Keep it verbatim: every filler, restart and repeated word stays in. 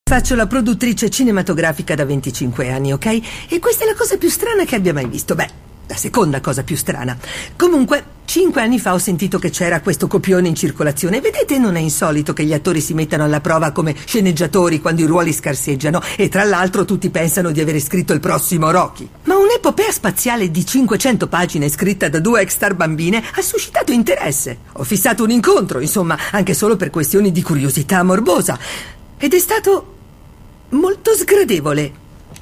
Faccio la produttrice cinematografica da venticinque anni, ok? E questa è la cosa più strana che abbia mai visto. Beh, la seconda cosa più strana. Comunque, cinque anni fa ho sentito che c'era questo copione in circolazione. Vedete, non è insolito che gli attori si mettano alla prova come sceneggiatori quando i ruoli scarseggiano. E tra l'altro tutti pensano di avere scritto il prossimo Rocky. Ma un'epopea spaziale di cinquecento pagine scritta da due ex-star bambine ha suscitato interesse. Ho fissato un incontro, insomma, anche solo per questioni di curiosità morbosa. Ed è stato molto sgradevole.